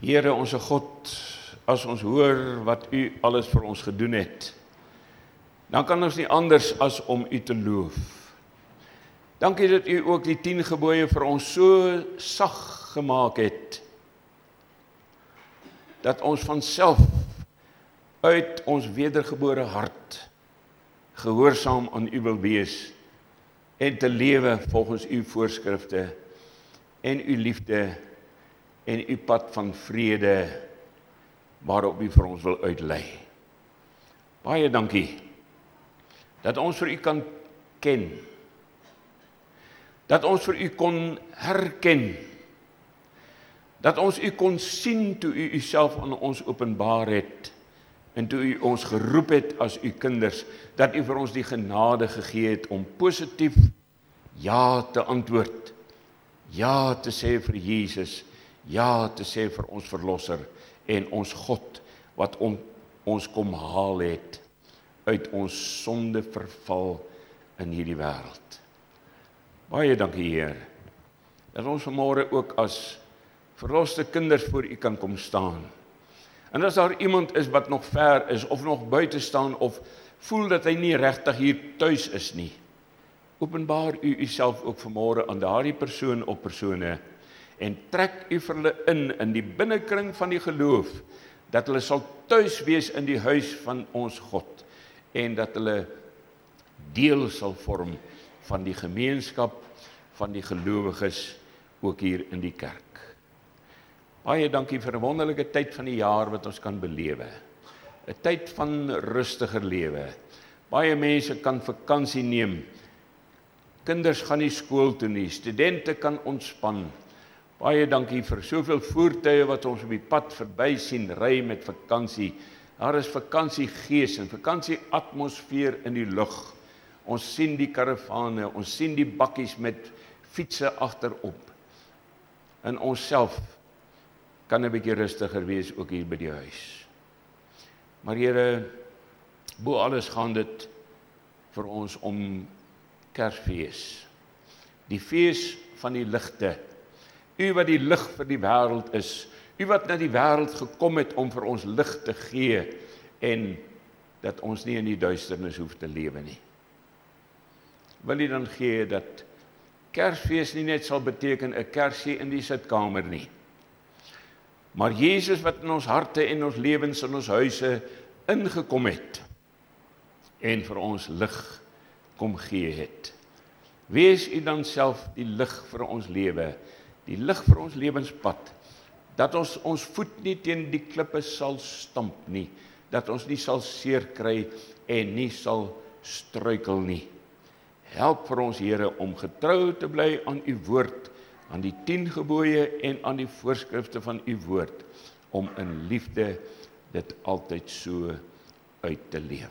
Here onse God, as ons hoor wat U alles vir ons gedoen het, dan kan ons nie anders as om U te loof. Dankie dat U ook die 10 gebooie vir ons so sag gemaak het, dat ons vanself uit ons wedergebore hart gehoorsaam aan U wil wees en te lewe volgens U voorskrifte en U liefde en U pad van vrede waarop U vir ons wil uitlei. Baie dankie dat ons vir U kan ken, dat ons vir U kon herken, dat ons U kon sien toe U Uself aan ons openbaar het en toe U ons geroep het as U kinders, dat U vir ons die genade gegee het om positief ja te antwoord, ja te sê vir Jesus, ja te sê vir ons verlosser en ons God wat ons kom haal het uit ons sonde verval in hierdie wêreld. Baie dankie Heer, dat ons vanmôre ook as verloste kinders voor U kan kom staan. En as daar iemand is wat nog ver is of nog buite staan of voel dat hy nie regtig hier tuis is nie, openbaar U Uself ook vanmôre aan daardie persoon of persone en trek U vir hulle in die binnekring van die geloof, dat hulle sal tuis wees in die huis van ons God, en dat hulle deel sal vorm van die gemeenskap van die gelowiges, ook hier in die kerk. Baie dankie vir 'n wonderlike tyd van die jaar wat ons kan belewe. 'n Tyd van rustiger lewe. Baie mense kan vakansie neem. Kinders gaan nie skool toe nie, studente kan ontspan. Baie dankie vir soveel voertuie wat ons op die pad verby sien ry met vakansie. Daar is vakansiegees en vakantieatmosfeer in die lug. Ons sien die karavane, ons sien die bakkies met fietsse agterop. En ons self kan 'n bietjie rustiger wees ook hier by die huis. Maar Here, bo alles gaan dit vir ons om Kersfees. Die fees van die ligte. U wat die lig vir die wêreld is, U wat na die wêreld gekom het om vir ons lig te gee en dat ons nie in die duisternis hoef te lewe nie. Wil U dan gee dat Kersfees nie net sal beteken 'n kersie in die sitkamer nie, maar Jesus wat in ons harte en ons lewens en ons huise ingekom het en vir ons lig kom gee het. Wees U dan self die lig vir ons lewe, die lig vir ons lewenspad, dat ons voet nie teen die klippe sal stamp nie, dat ons nie sal seer kry en nie sal struikel nie. Help vir ons Here om getrou te bly aan U woord, aan die 10 gebooie en aan die voorskrifte van U woord, om in liefde dit altyd so uit te leef.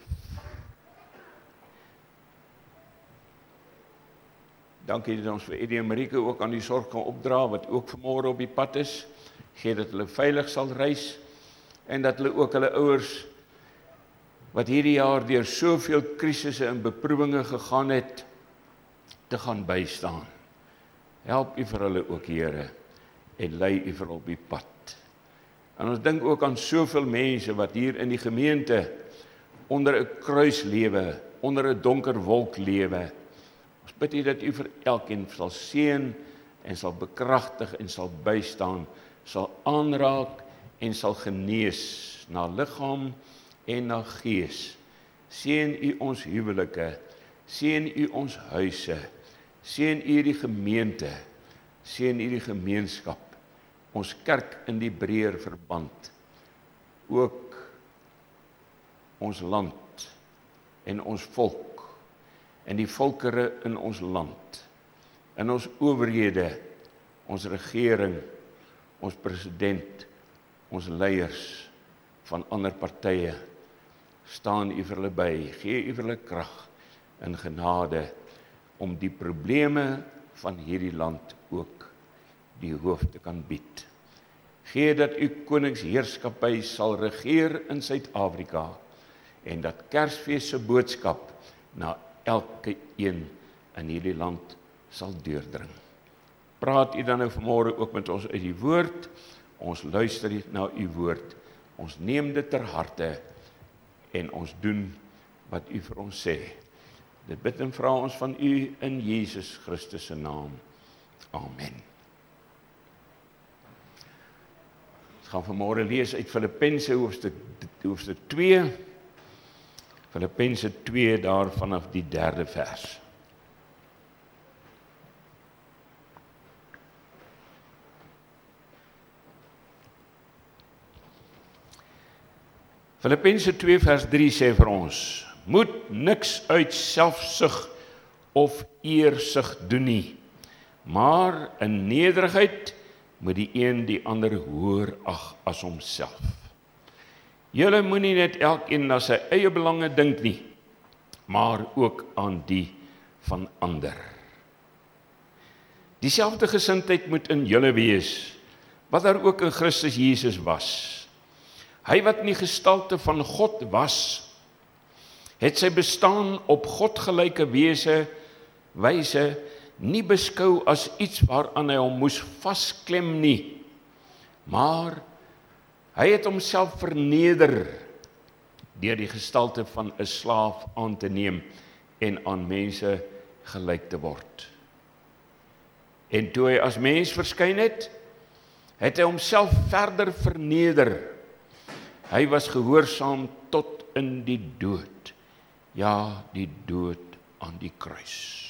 Dankie dat ons vir Eddie en Marike ook aan die sorg kan opdra, wat ook vanmôre op die pad is. Gee dat hulle veilig sal reis, en dat hulle ook hulle ouers, wat hierdie jaar deur soveel krisisse en beproewinge gegaan het, te gaan bystaan. Help U vir hulle ook, Here, en lei U vir op die pad. En ons dink ook aan soveel mense wat hier in die gemeente onder 'n kruis lewe, onder 'n donker wolk lewe. Ons bid U dat U vir elkeen sal seën en sal bekragtig en sal bystaan, sal aanraak en sal genees na liggaam en na gees. Seën U ons huwelike, seën U ons huise, seën U die gemeente, seën U die gemeenskap, ons kerk in die breër verband, ook ons land en ons volk, en die volkere in ons land, in ons owerhede, ons regering, ons president, ons leiers van ander partye, staan U vir hulle by, gee U vir hulle krag en genade om die probleme van hierdie land ook die hoof te kan bied. Gee dat U koningsheerskappy sal regeer in Suid-Afrika en dat Kersfees se boodskap na elke een in hierdie land sal deurdring. Praat U dan nou vanmôre ook met ons uit die woord, Ons luister na u woord. Ons neem dit ter harte en ons doen wat u vir ons sê. Dit bid en vra ons van u in Jesus Christus se naam. Amen. Ons gaan vanmôre lees uit Filippense hoofstuk 2. Filippense 2 daar vanaf die 3de vers. Filippense 2 vers 3 sê vir ons: moet niks uit selfsug of eersug doen nie, maar in nederigheid moet die een die ander hoër ag as homself. Julle moenie net elkeen na sy eie belange dink nie, maar ook aan die van ander. Dieselfde gesindheid moet in julle wees, wat daar ook in Christus Jesus was. Hy wat in die gestalte van God was, het sy bestaan op godgelyke wyse nie beskou as iets waaraan hy hom moes vasklem nie, maar hy het homself verneder deur die gestalte van 'n slaaf aan te neem en aan mense gelyk te word. En toe hy as mens verskyn het, het hy homself verder verneder. Hy was gehoorsaam tot in die dood, ja, die dood aan die kruis.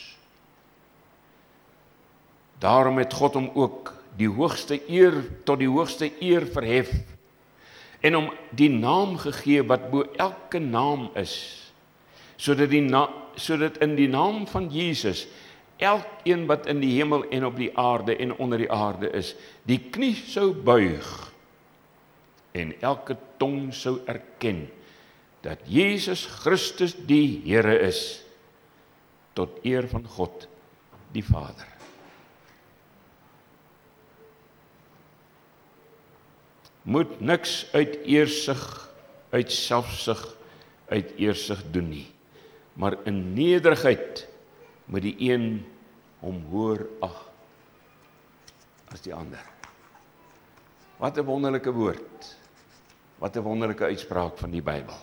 Daarom het God hom ook tot die hoogste eer verhef en hom die naam gegee wat bo elke naam is, sodat in die naam van Jesus elkeen wat in die hemel en op die aarde en onder die aarde is, die knie sou buig en elke tong sou erken dat Jesus Christus die Here is, tot eer van God die Vader. Moet niks uit eersug, uit selfsug, uit eersug doen nie, maar in nederigheid moet die een hom hoër ag as die ander. Wat 'n wonderlike woord, wat 'n wonderlike uitspraak van die Bybel.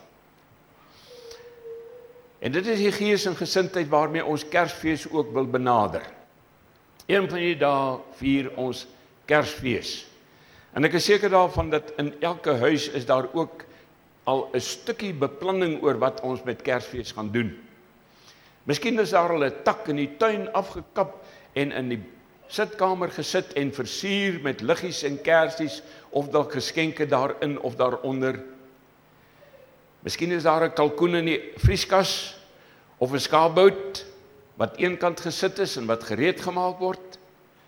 En dit is die gees en gesindheid waarmee ons Kersfees ook wil benader. Een van die dae vier ons Kersfees. En ek is seker daarvan dat in elke huis is daar ook al 'n stukkie beplanning oor wat ons met Kersfees gaan doen. Miskien is daar al 'n tak in die tuin afgekap en in die sitkamer gesit en versier met liggies en kersies of dalk geskenke daarin of daaronder. Miskien is daar 'n kalkoen in die vrieskas of 'n skaapbout wat eenkant gesit is en wat gereed gemaak word.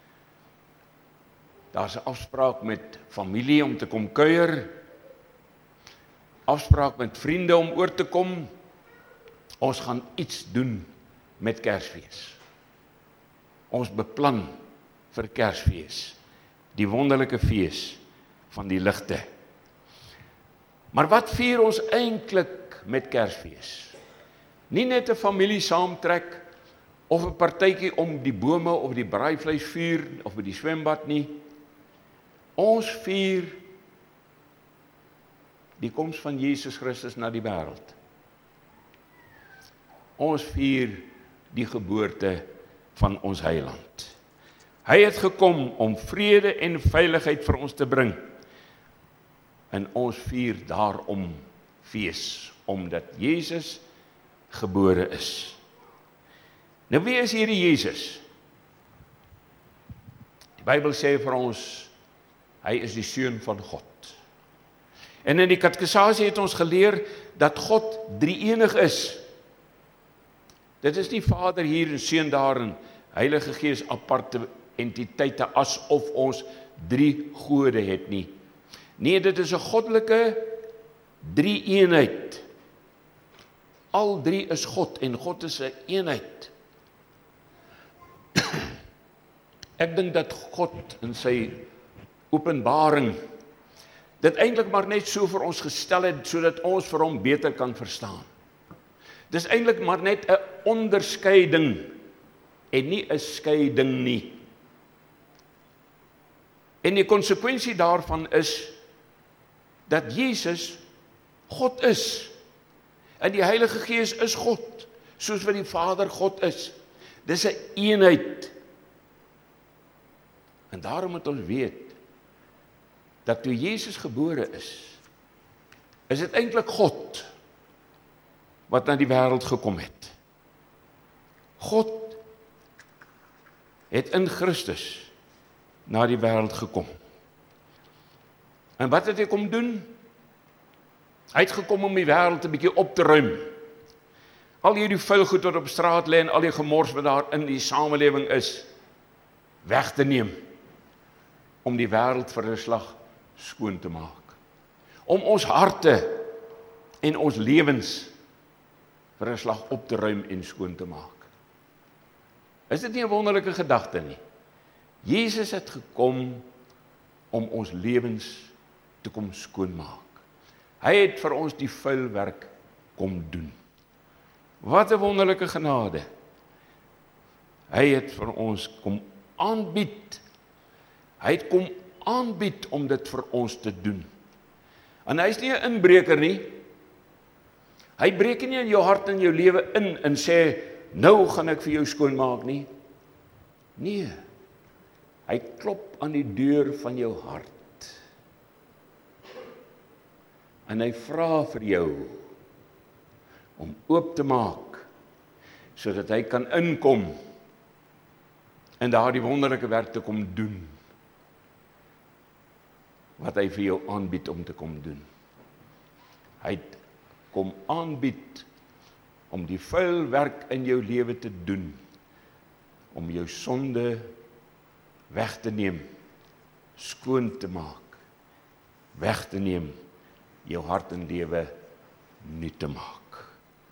Daar's 'n afspraak met familie om te kom kuier. Afspraak met vriende om oor te kom. Ons gaan iets doen met Kersfees. Ons beplan vir Kersfees, die wonderlike fees van die ligte. Maar wat vier ons eintlik met Kersfees? Nie net 'n familie saamtrek of 'n partytjie om die bome of die braaivleisvuur of by die swembad nie. Ons vier die koms van Jesus Christus na die wêreld. Ons vier die geboorte van ons Heiland. Hy het gekom om vrede en veiligheid vir ons te bring. En ons vier daarom fees, omdat Jesus gebore is. Nou wie is hierdie Jesus? Die Bybel sê vir ons, hy is die seun van God. En in die katekisasie het ons geleer dat God drie-enig is. Dit is nie Vader hier en Seun daar en Heilige Gees aparte entiteite asof ons drie gode het nie. Nee, dit is 'n goddelike drie-eenheid. Al drie is God en God is 'n eenheid. Ek dink dat God in sy openbaring dit eintlik maar net so vir ons gestel het sodat ons vir hom beter kan verstaan. Dis eintlik maar net 'n onderskeiding en nie 'n skeiding nie. En die konsekwensie daarvan is dat Jesus God is. En die Heilige Gees is God, soos wat die Vader God is. Dis 'n eenheid. En daarom moet ons weet, dat toe Jesus gebore is dit eintlik God, wat na die wêreld gekom het. God het in Christus na die wêreld gekom. En wat het hy kom doen? Hy het gekom om die wêreld 'n bietjie op te ruim. Al hierdie vuil goed wat op straat lê en al die gemors wat daar in die samelewing is, weg te neem, om die wêreld vir 'n slag skoon te maak. Om ons harte en ons lewens vir 'n slag op te ruim en skoon te maak. Is dit nie 'n wonderlike gedagte nie? Jesus het gekom om ons lewens te kom skoonmaak. Hy het vir ons die vuil werk kom doen. Wat 'n wonderlike genade. Hy het vir ons kom aanbied. Hy het kom aanbied om dit vir ons te doen. En hy is nie 'n inbreker nie. Hy breek nie in jou hart en jou lewe in en sê, nou gaan ek vir jou skoonmaak nie. Nee. Hy klop aan die deur van jou hart. En hy vra vir jou om oop te maak, sodat hy kan inkom en daardie wonderlike werk te kom doen, wat hy vir jou aanbied om te kom doen. Hy kom aanbied om die vuil werk in jou lewe te doen, om jou sonde weg te neem, skoon te maak, weg te neem, jou hart en lewe nuut te maak.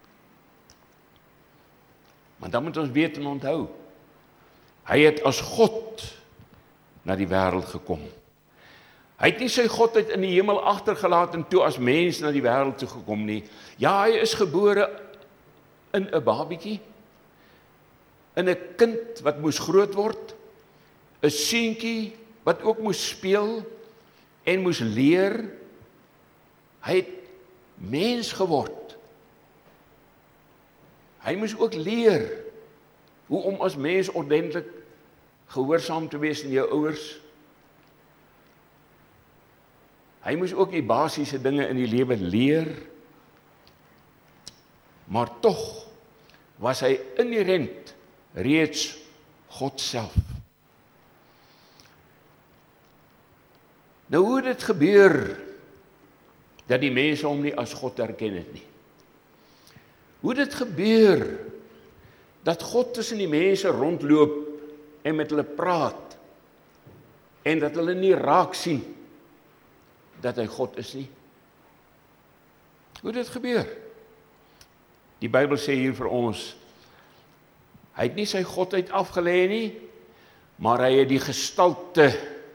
Maar dan moet ons weet en onthou, hy het as God na die wêreld gekom. Hy het nie sy godheid in die hemel agtergelaat en toe as mens na die wêreld toe gekom nie. Ja, hy is gebore in 'n babietjie, in 'n kind wat moes groot word, 'n seentjie wat ook moes speel en moes leer. Hy het mens geword. Hy moes ook leer hoe om as mens ordentlik gehoorsaam te wees aan jou ouers. Hy moes ook die basiese dinge in die lewe leer. Maar tog was hy inherent reeds God self. Nou hoe het dit gebeur dat die mense hom nie as God herken het nie? Hoe het dit gebeur dat God tussen die mense rondloop en met hulle praat en dat hulle nie raak sien dat hy God is nie? Hoe het dit gebeur? Die Bybel sê hier vir ons, hy het nie sy godheid afgelê nie, maar hy het die gestalte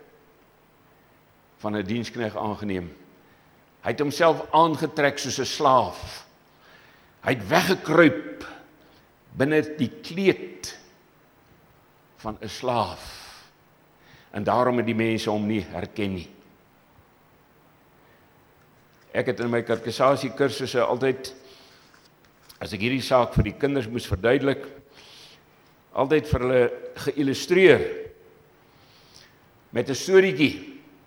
van 'n diensknegt aangeneem. Hy het homself aangetrek soos 'n slaaf. Hy het weggekruip binne die kleed van 'n slaaf. En daarom het die mense hom nie herken nie. Ek het in my katekisasie kursusse altyd, as ek hierdie saak vir die kinders moes verduidelik, altyd vir hulle geïllustreer met 'n storieetjie.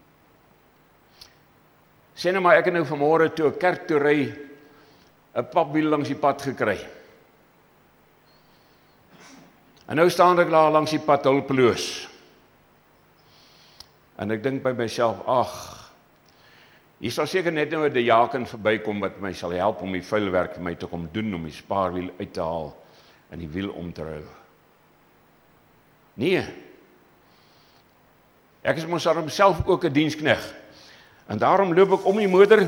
Sê nou maar, ek het nou vanmôre toe 'n kerk toe ry, 'n papwiel langs die pad gekry. En nou staan ek daar langs die pad hulpeloos. En ek dink by myself, ag, hier sal seker net nou 'n diaken verbykom wat my sal help om die vuil werk vir my te kom doen, om die spaarwiel uit te haal en die wiel om te ruil. Nee. Ek is mos self ook 'n diensknegt. En daarom loop ek om die motor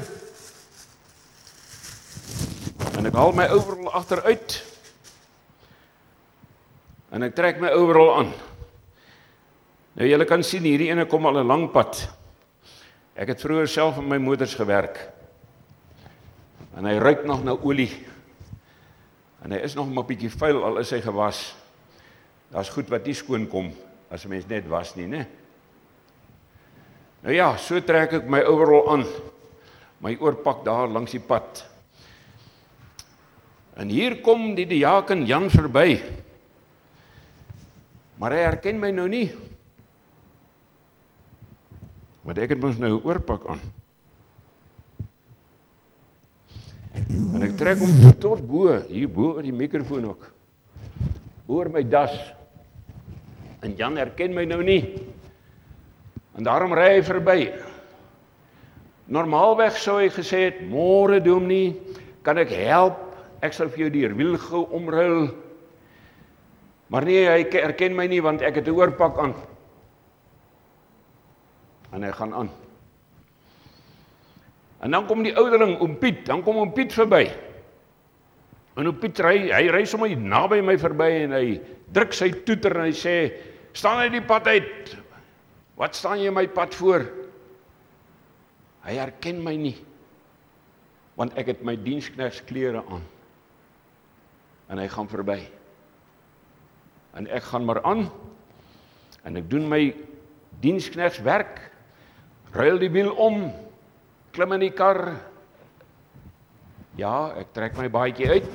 en ek haal my overall agteruit en ek trek my overall aan. Nou julle kan sien hierdie ene kom al 'n lang pad. Ek het vroeër self in my motors gewerk. En hy ruik nog na olie. En hy is nog maar 'n bietjie vuil, al is hy gewas. Daar's goed wat nie skoon kom as 'n mens net was nie, né? Nou ja, so trek ek my overall aan, my oorpak daar langs die pad. En hier kom die diaken Jan verby, maar hy herken my nou nie, want ek het mos nou 'n oorpak aan. En ek trek hom tot bo, hier bo oor die mikrofoon ook, oor my das, en Jan herken my nou nie, en daarom ry hy verby. Normaalweg sou hy gesê het, môre dominee, kan ek help, ek sal vir jou die wiel gou omruil, maar nee, hy herken my nie, want ek het 'n oorpak aan, en hy gaan aan. En dan kom die ouderling, oom Piet, dan kom oom Piet verby, en oom Piet hy ry sommer naby my verby, en hy druk sy toeter, en hy sê, staan uit die pad uit, wat staan jy my pad voor? Hy herken my nie, want ek het my diensknegsklere aan, en hy gaan verby, en ek gaan maar aan, en ek doen my diensknegswerk, ruil die wiel om, klim in die kar, ja, ek trek my baadjie uit,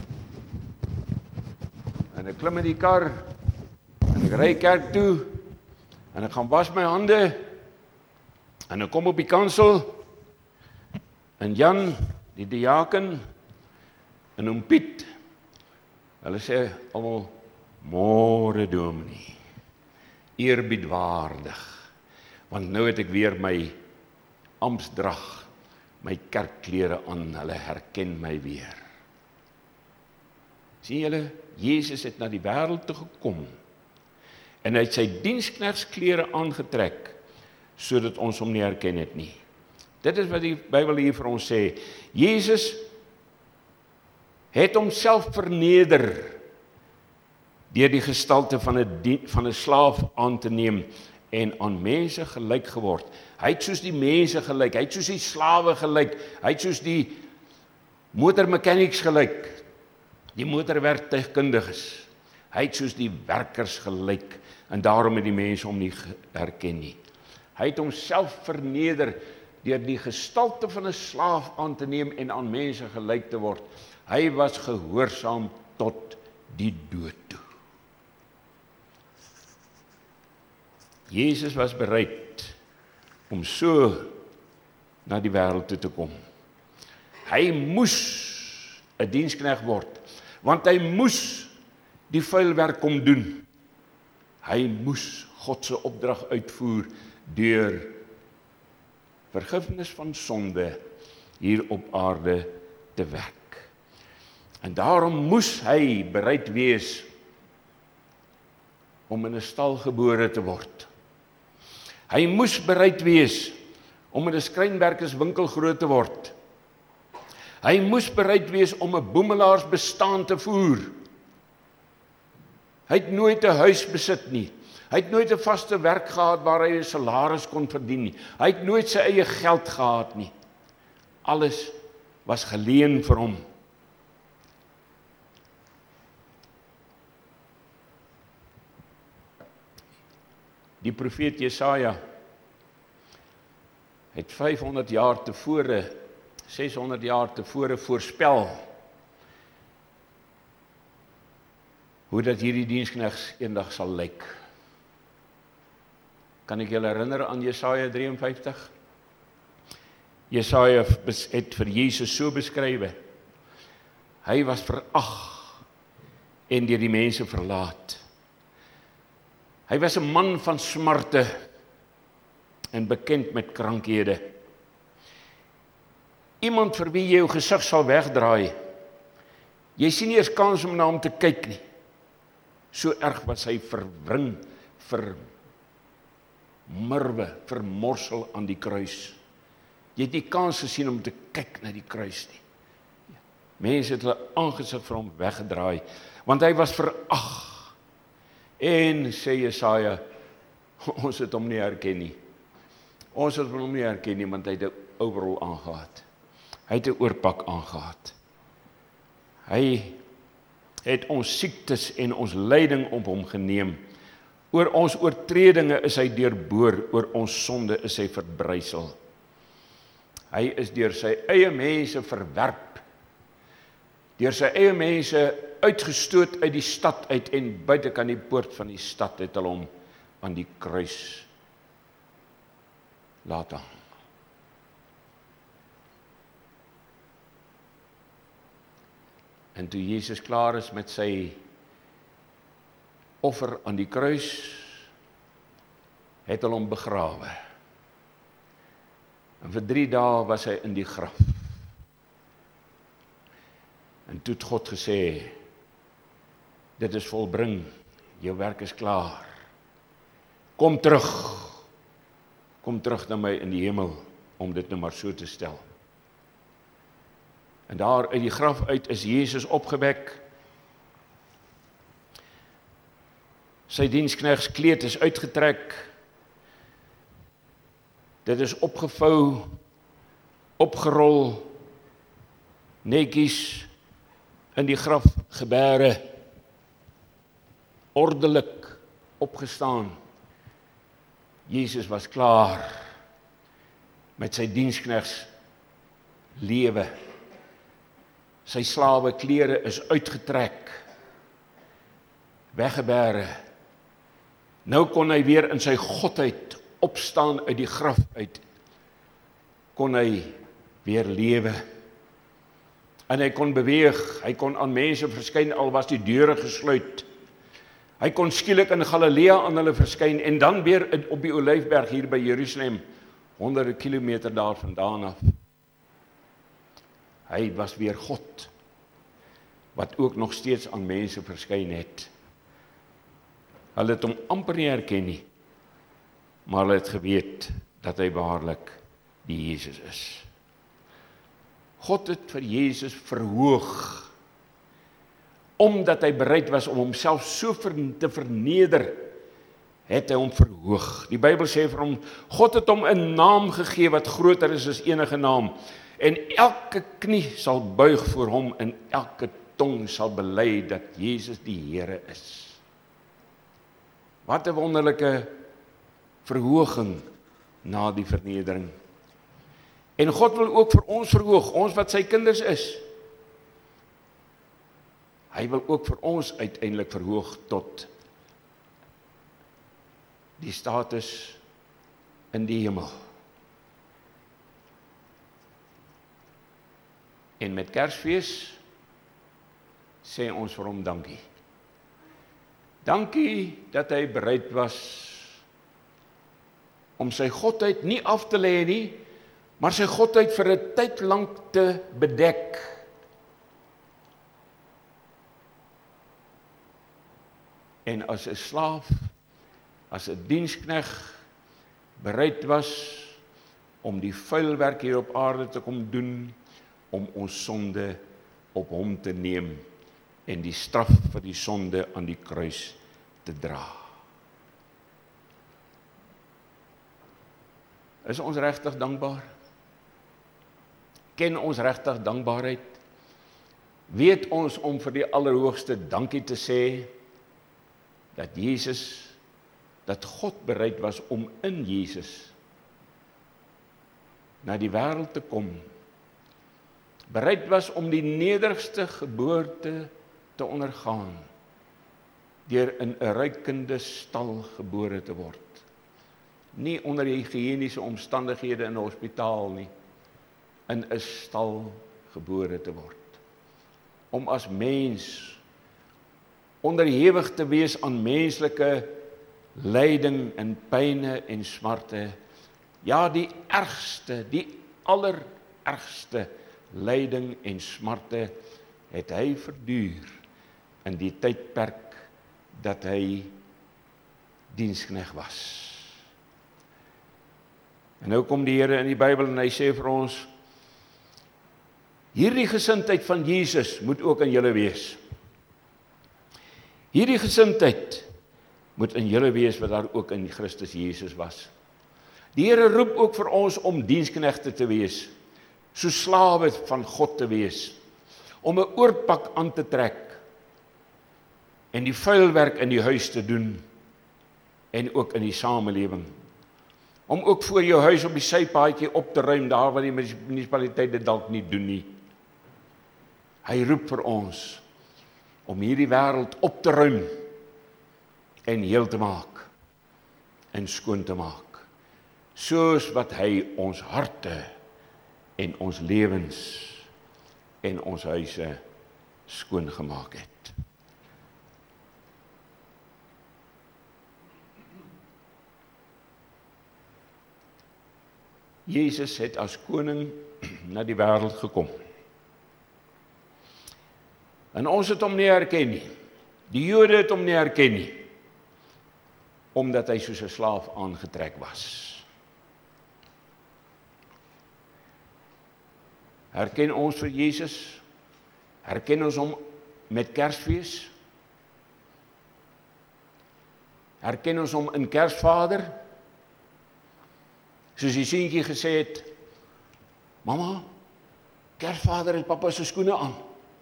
en ek klim in die kar, en ek ry kerk toe, en ek gaan was my hande, en ek kom op die kansel, en Jan, die diaken, en oom Piet, hulle sê almal, môre dominee, eerbiedwaardig, want nou het ek weer my amptsdrag, my kerkklere aan, hulle herken my weer. Sien julle, Jesus het na die wêreld toe gekom, en hy het sy diensknegsklere aangetrek, sodat ons hom nie herken het nie. Dit is wat die Bybel hier vir ons sê. Jesus het homself verneder, deur die gestalte van 'n slaaf aan te neem, en aan mense gelyk geword. Hy het soos die mense gelyk, hy het soos die slawe gelyk, hy het soos die motormechanics gelyk, die motorwerktuigkundiges. Hy het soos die werkers gelyk, en daarom het die mense hom nie herken nie. Hy het homself verneder, deur die gestalte van 'n slaaf aan te neem, en aan mense gelyk te word. Hy was gehoorsaam tot die dood toe. Jesus was bereid om so na die wêreld toe te kom. Hy moes 'n diensknegt word, want hy moes die vuil werk kom doen. Hy moes God se opdrag uitvoer deur vergifnis van sonde hier op aarde te werk. En daarom moes hy bereid wees om in 'n stal gebore te word. Hy moes bereid wees om in 'n skrynwerkerswinkel groot te word. Hy moes bereid wees om 'n boemelaars bestaan te voer. Hy het nooit 'n huis besit nie. Hy het nooit 'n vaste werk gehad waar hy 'n salaris kon verdien nie. Hy het nooit sy eie geld gehad nie. Alles was geleen vir hom. Die profeet Jesaja het 500 jaar tevore, 600 jaar tevore voorspel hoe dat hierdie diensknegs eendag sal lyk. Kan ek julle herinner aan Jesaja 53? Jesaja het vir Jesus so beskrywe. Hy was verag en deur die mense verlaat. Hy was 'n man van smarte en bekend met krankhede. Iemand vir wie jy jou gesig sal wegdraai. Jy sien nie eens kans om na hom te kyk nie. So erg was hy verwring, vermorsel aan die kruis. Jy het nie kans gesien om te kyk na die kruis nie. Mense het hulle aangesig vir hom weggedraai, want hy was verag. En sê Jesaja, ons het hom nie herken nie. Ons het hom nie herken nie, want hy het 'n overall aangehad. Hy het 'n oorpak aangehad. Hy het ons siektes en ons lyding op hom geneem, Oor ons oortredinge is hy deurboor, oor ons sonde is hy verbrysel. Hy is deur sy eie mense verwerp, deur sy eie mense uitgestoot uit die stad uit en buitekant die poort van die stad het hulle hom aan die kruis laat hang. En toe Jesus klaar is met sy offer aan die kruis, het hulle hom begrawe. En vir 3 dae was hy in die graf. En toe het God gesê, dit is volbring, jou werk is klaar. Kom terug na my in die hemel, om dit nou maar so te stel. En daar uit die graf uit is Jesus opgewek. Sy diensknegskleed is uitgetrek. Dit is opgevou, opgerol, netjies in die graf gebere, ordelik opgestaan. Jesus was klaar met sy diensknegs lewe. Sy slawe klere is uitgetrek, weggebere. Nou kon hy weer in sy godheid opstaan uit die graf uit. Kon hy weer lewe. En hy kon beweeg, hy kon aan mense verskyn al was die deure gesluit. Hy kon skielik in Galilea aan hulle verskyn en dan weer op die Olyfberg hier by Jerusalem, honderde kilometer daar vandaan af. Hy was weer God, wat ook nog steeds aan mense verskyn het. Hulle het hom amper nie herken nie, maar hulle het geweet dat hy waarlik die Jesus is. God het vir Jesus verhoog, omdat hy bereid was om homself so te verneder, het hy hom verhoog. Die Bybel sê vir hom, God het hom 'n naam gegee wat groter is as enige naam, en elke knie sal buig voor hom en elke tong sal bely dat Jesus die Here is. Wat 'n wonderlike verhoging na die vernedering. En God wil ook vir ons verhoog, ons wat sy kinders is. Hy wil ook vir ons uiteindelik verhoog tot die status in die hemel. En met Kersfees sê ons vir hom dankie. Dankie dat hy bereid was om sy godheid nie af te lê nie, maar sy godheid vir 'n tyd lank te bedek. En as 'n slaaf, as 'n dienskneg bereid was om die vuil werk hier op aarde te kom doen, om ons sonde op hom te neem en die straf vir die sonde aan die kruis te dra. Is ons regtig dankbaar? Ken ons regtig dankbaarheid? Weet ons om vir die Allerhoogste dankie te sê dat dat God bereid was om in Jesus na die wêreld te kom, bereid was om die nederigste geboorte te ondergaan, deur in 'n ruikende stal gebore te word. Nie onder die higiëniese omstandighede in 'n hospitaal nie, in 'n stal gebore te word. Om as mens onderhewig te wees aan menslike lyding en pyne en smarte, ja, die ergste, die allerergste lyding en smarte het hy verduur in die tydperk dat hy dienskneg was. En nou kom die Here in die Bybel en hy sê vir ons, hierdie gesindheid van Jesus moet ook in julle wees. Hierdie gesindheid moet in julle wees wat daar ook in Christus Jesus was. Die Here roep ook vir ons om diensknegte te wees, so slawe van God te wees, om 'n oorpak aan te trek en die vuilwerk in die huis te doen, en ook in die samelewing. Om ook voor jou huis op die sypaadjie op te ruim, daar waar die munisipaliteit dit dalk nie doen nie. Hy roep vir ons om hierdie wêreld op te ruim en heel te maak en skoon te maak, soos wat hy ons harte en ons lewens en ons huise skoon gemaak het. Jesus het as koning na die wêreld gekom. En ons het hom nie herken nie. Die Jode het hom nie herken nie, omdat hy soos 'n slaaf aangetrek was. Herken ons vir Jesus? Herken ons hom met Kersfees? Herken ons hom in Kersvader? Soos die seentjie gesê het, mamma, Kersvader het pappa se skoene aan.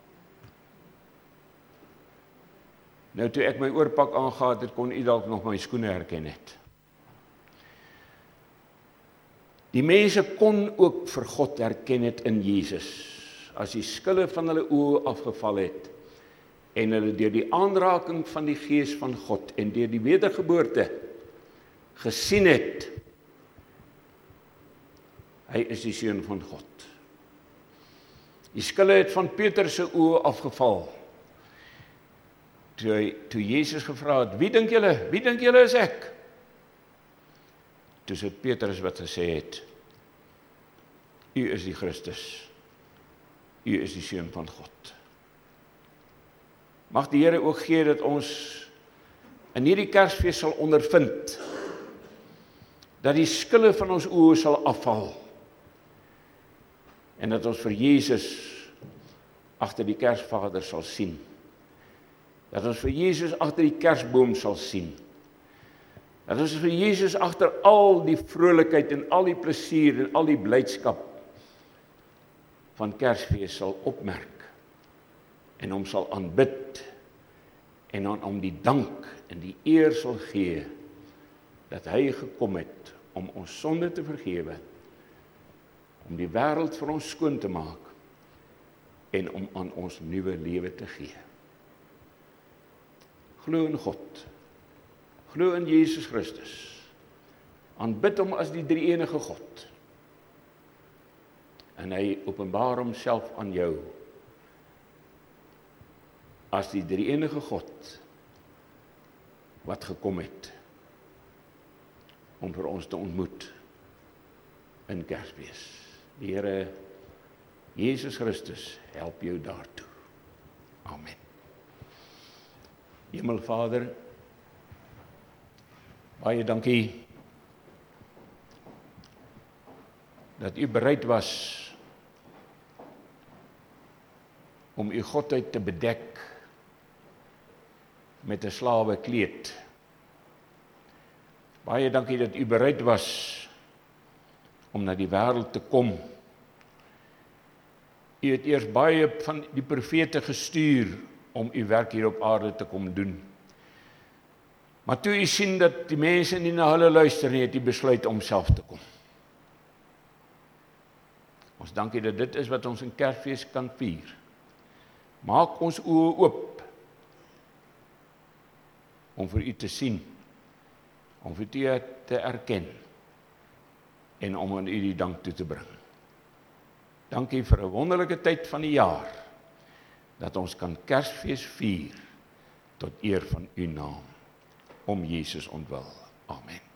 Nou toe ek my oorpak aangetrek het, kon u dalk nog my skoene herken het. Die mense kon ook vir God herken het in Jesus, as die skille van hulle oë afgeval het, en hulle deur die aanraking van die Gees van God, en deur die wedergeboorte, gesien het, hy is die Seun van God. Die skille het van Petrus se oë afgeval, toe Jesus gevra het, wie dink julle is ek? Toe het Petrus wat gesê het, u is die Christus, u is die Seun van God. Mag die Here ook gee dat ons in hierdie Kersfees sal ondervind, dat die skille van ons oë sal afval, en dat ons vir Jesus agter die Kersvader sal sien. Dat ons vir Jesus agter die Kersboom sal sien. Dat ons vir Jesus agter al die vrolikheid en al die plesier en al die blydskap van Kersfees sal opmerk en hom sal aanbid en aan hom die dank en die eer sal gee dat hy gekom het om ons sonde te vergewe, om die wêreld vir ons skoon te maak en om aan ons nuwe lewe te gee. Glo in God, glo in Jesus Christus, aanbid hom as die drie-enige God, en hy openbaar homself aan jou as die drie-enige God wat gekom het om vir ons te ontmoet in Kersfees. Die Here Jesus Christus help jou daartoe. Amen. Hemelvader, baie dankie dat u bereid was om u godheid te bedek met 'n slawekleed. Baie dankie dat u bereid was om na die wêreld te kom. U het eers baie van die profete gestuur om u werk hier op aarde te kom doen. Maar toe u sien dat die mense nie na hulle luister nie, het u besluit om self te kom. Ons dankie dat dit is wat ons in Kersfees kan vier. Maak ons oë oop om vir u te sien, om vir u te erken en om aan u die dank toe te bring. Dankie vir 'n wonderlike tyd van die jaar, dat ons kan Kersfees vier tot eer van u naam, om Jesus ontwil. Amen.